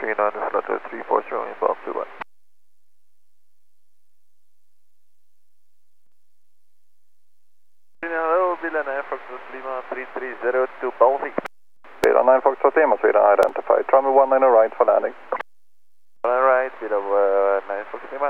39, flutter 340 inbound to Dubai. Hello, Bilan Air Foxtrot Lima 3302 Baltic. Bilan 9 Foxtrot Lima, Sweden identified. Runway 19 right for landing. All right, Bilan 9 Foxtrot Lima.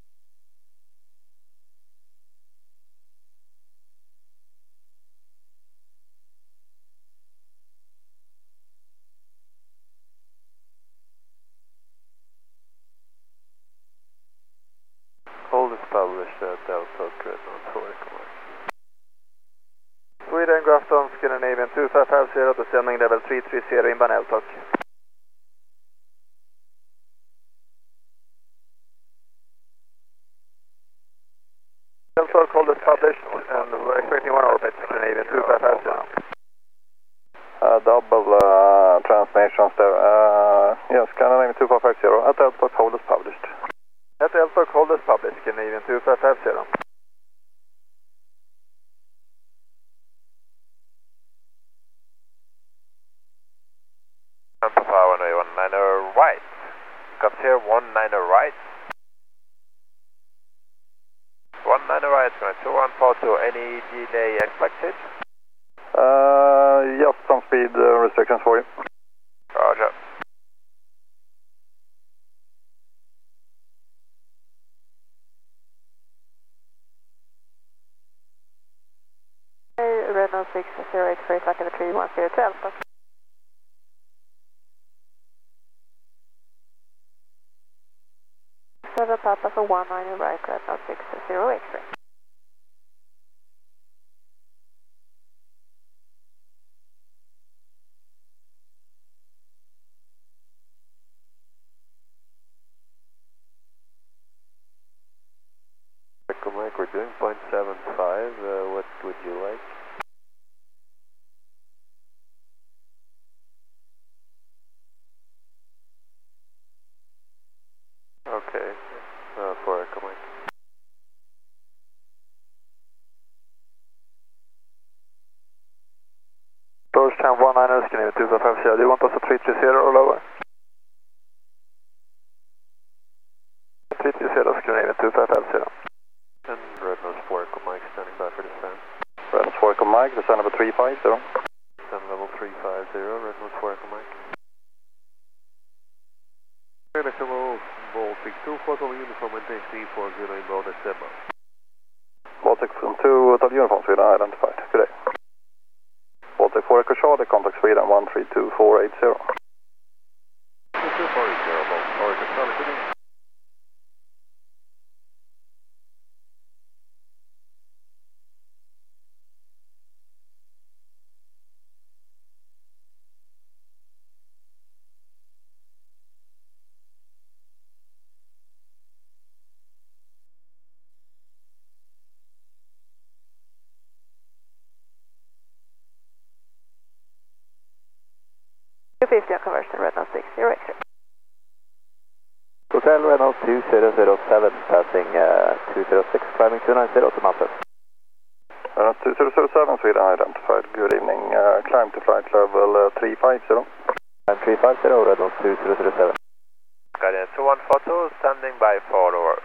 Hold is published at Delta Dreadnought 4. Sweden Grafton Scandinavian 2550 descending level 330 inbound LTOC. LTOC hold is published and we're expecting one orbit Scandinavian 2550. Double transmissions there. Yes, Scandinavian 2550 at LTOC hold is published. At LTOC hold is published Scandinavian 2550. Papa 119 right. Comes here 19 right. 19 right, going 2142. Any delay expected? Just some speed restrictions for you. Roger. Renault 608 for flight number 31012. Seven Papa for 19 right, Renault 608 X-ray. Mike, we're doing 0.75. What would you like? Okay, for Echo Mike. First time 19 Scandinavian 2550. Do you want us to 330 or lower? 330 Scandinavian 2550. And Red Nose 4 Echo Mike standing by for descent. Red Nose 4 Echo Mike, descent level 350. Descent level 350, Red Nose 4 Echo Mike. Electrical Baltic 2 Hotel Uniform maintain 340 inbound December. Baltic 2 Hotel Uniform Sweden identified. Good day. Baltic 4 Echo Charlie, contact Sweden 132480. 2340, Baltic 4 Echo Charlie, good day. Conversion Renault 60 X-ray. Hotel Renault 2007 passing 206 climbing 290 to Malta. 2007 Sweden identified. Good evening. Climb to flight level 350. Climb 350 Renault 2007. Guardian 2142 standing by for over.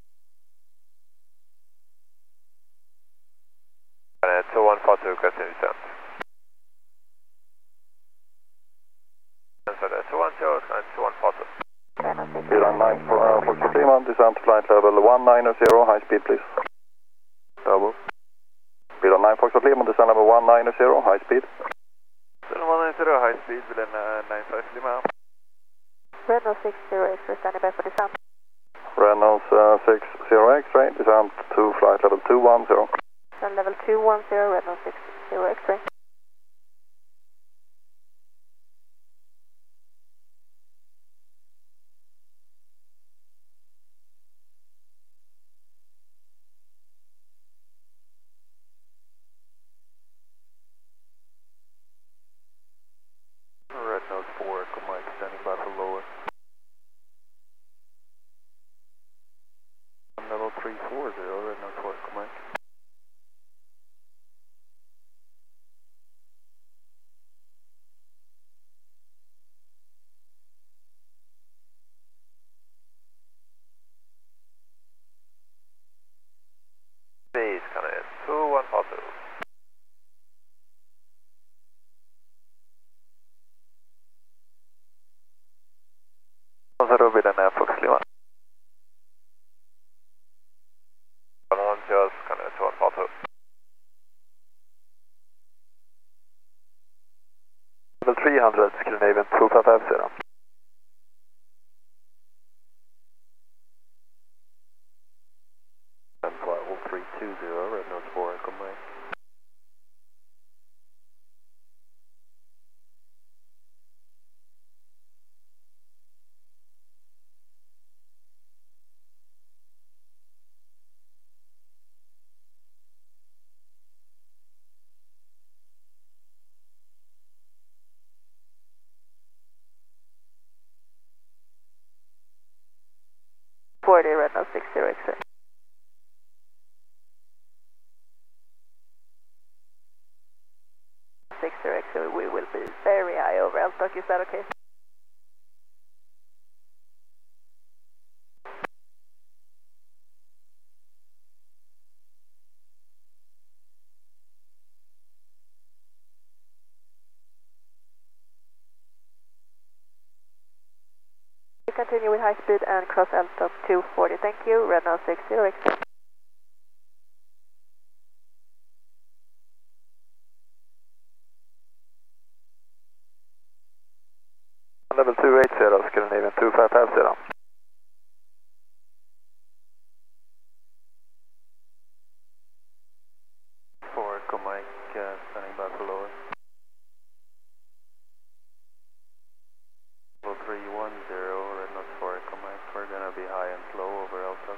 Guardian 2142 continue descent. Answer 210, 2142. Bilan 9 for Foxtrot Lima, descent flight level 190, high speed please. Double. Bilan 9 Foxtrot Lima, descent level 190, high speed. Descent 190, high speed, Bilan 95 Lima. Renault 60 X-ray standing by for descent. Renault 60 X-ray, descent to flight level 210. Descent level 210, Renault 60 X-ray. Renault 4 Echo Mike standing by for lower. Level 340, Renault 4 Echo Mike. red nose 4, come back. Red nose 60 X-ray. 60 X-ray, we will be very high over Elstock, is that okay? We continue with high speed and cross Elstock 240, thank you, red nose 60 X-ray. Level 280, Scandinavian 2550. Forward, come Mike, standing by for lower. Level 310, red nose 4, come Mike, we're gonna be high and slow over Elstock.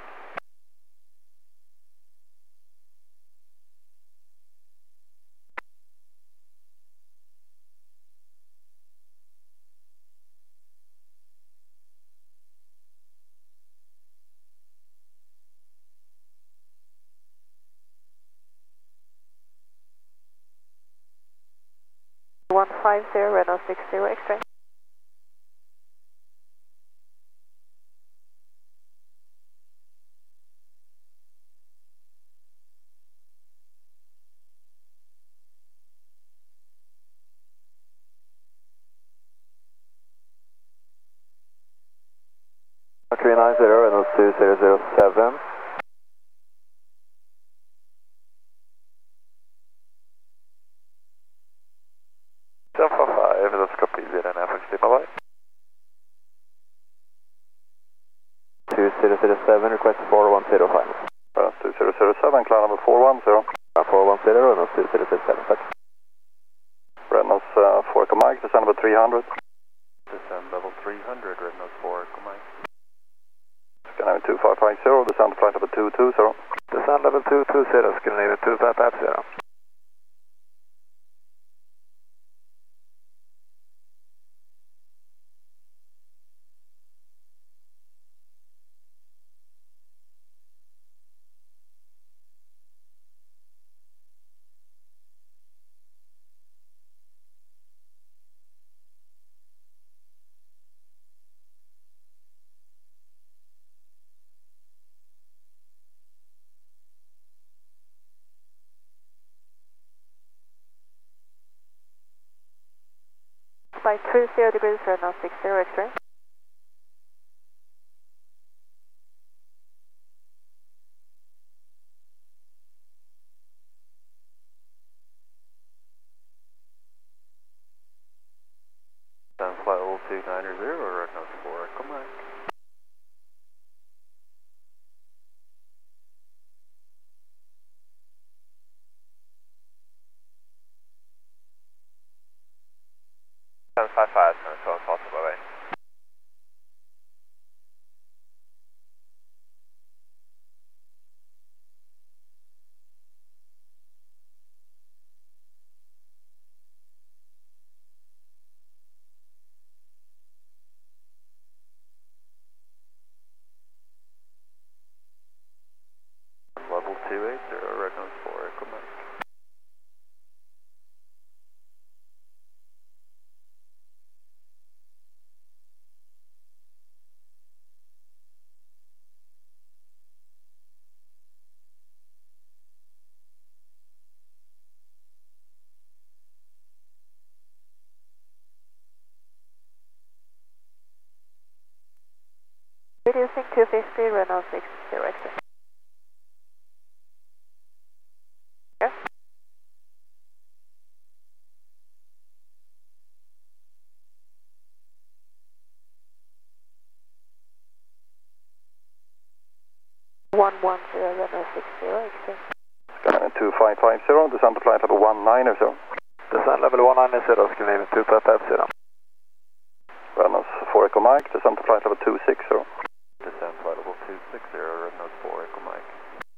One 50, red nose 60 X-ray. Mercury 90, red nose 2007. Alpha 5, let's copy ZNF, bye-bye. 2007, request 4105. 2007, climb number 410. 410, red nose 2007, tack. Red nose 4, come Mike, descend number 300. Descend level 300, red nose 4, come Mike. Scandinavian 2550, descend flight number 220. Descend level 220, Scandinavian 2550. By 30 degrees, red nose 60 X-ray. Stand flight 0290, red nose 4, come Mike. Stand 55, so impossible, right? Level 280, red nose 4, come Mike. Reducing 250, red nose 60 X-ray. Yeah. One 10, red nose 60 X-ray. 2550, descent to flight level 190. Descent level 190, Scandinavian 2550. Reynolds 4 Echo Mike, descent to flight level 260. Descent flight level 260, Reynolds 4 Echo Mike.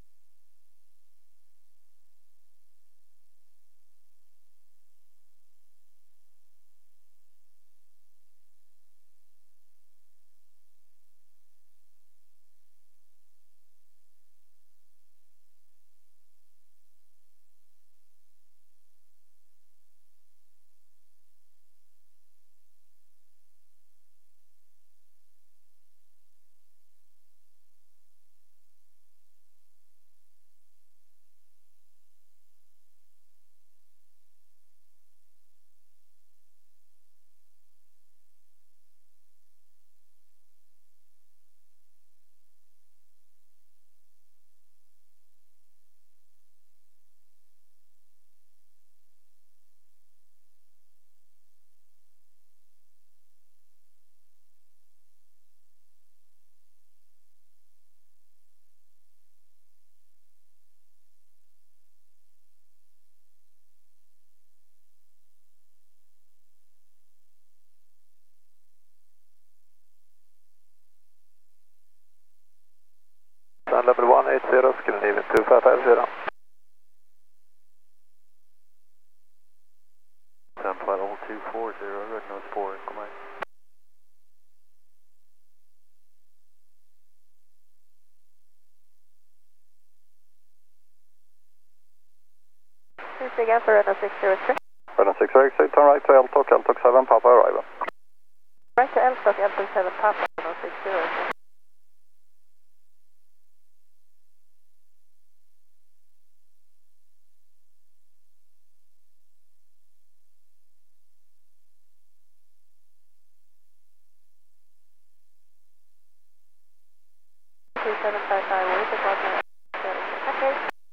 Descent level 180, Scandinavian 2550. Descent flight level 240, Reynolds 4 Echo Mike. Here's again for Renault 603. Reynolds 606, turn right to LTOC, LTOC 7, Papa arrival. Right to LTOC, LTOC 7, Papa, Renault 603. Okay.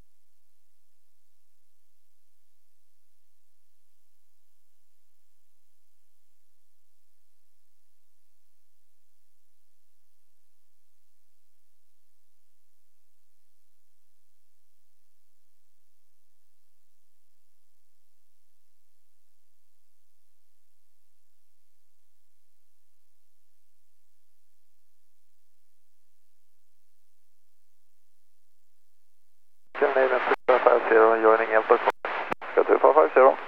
Scandinavian 2550, joining LTOC. 2550.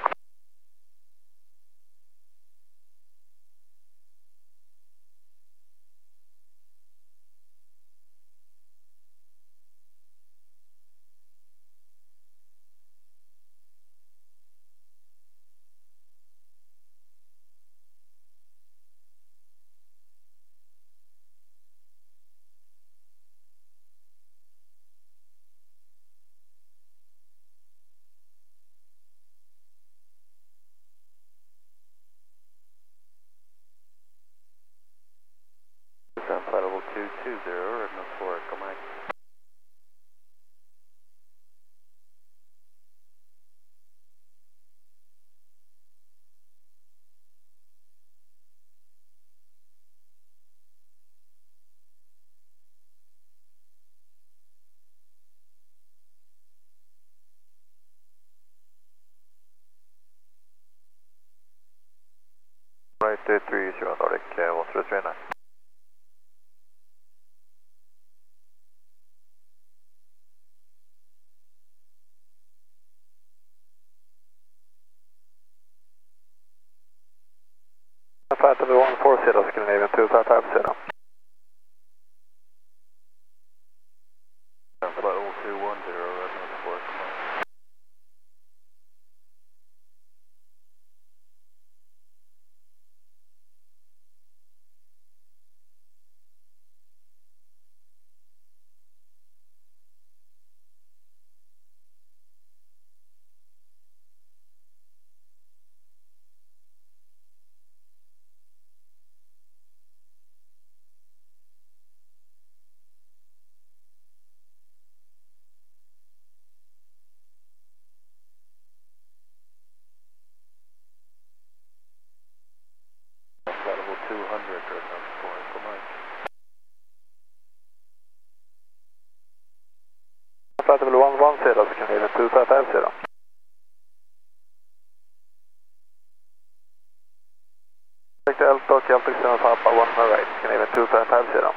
Descent flight level 220, Reynolds 4 Echo Mike. Right 30 Nordic, what's the 39? Flight level 140, Scandinavian 2550. Flight level 210, Reynolds 4 Echo Mike. flight level 110, Scandinavian 2550. Take Delta och Celtic 7 Papa 1 right, Scandinavian 2550.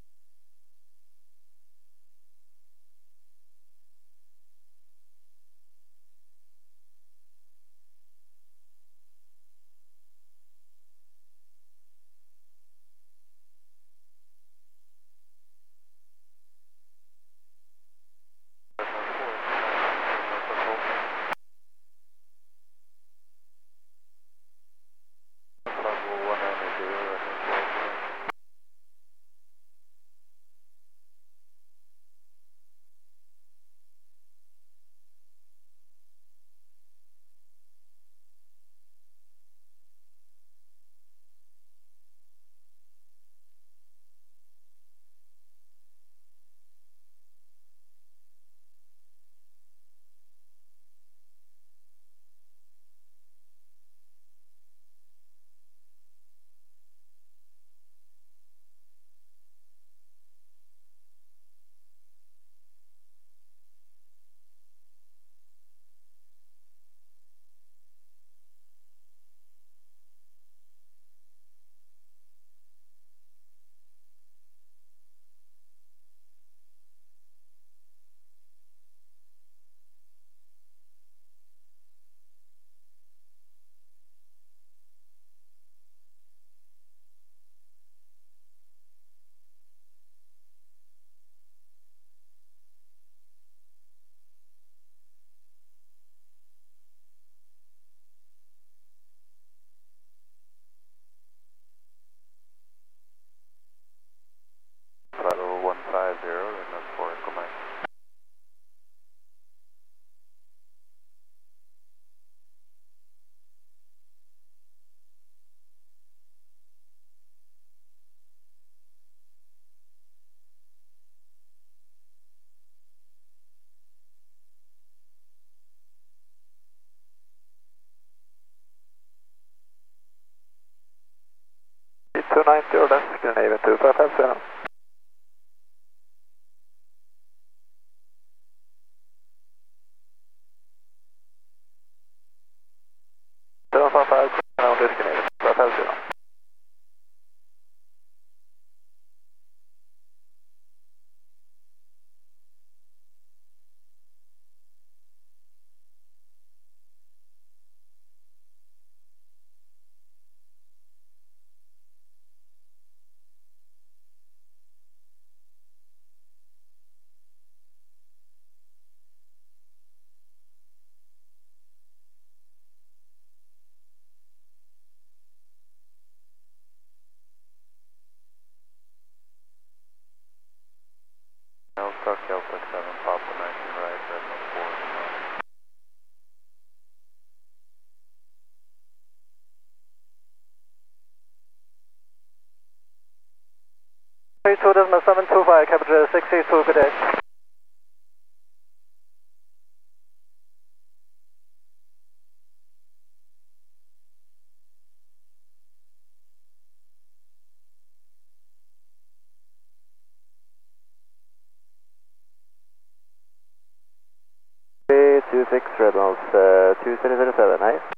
Flight level 150, and that's 4 Echo Mike. 290, that's Scandinavian 2550. Seven five five, now Scandinavian 2550. Delta, Celtic 7 Papa 19 right, Redmond 4. 32.725, Capital 682, good day. Two six Redmond 2007, nice.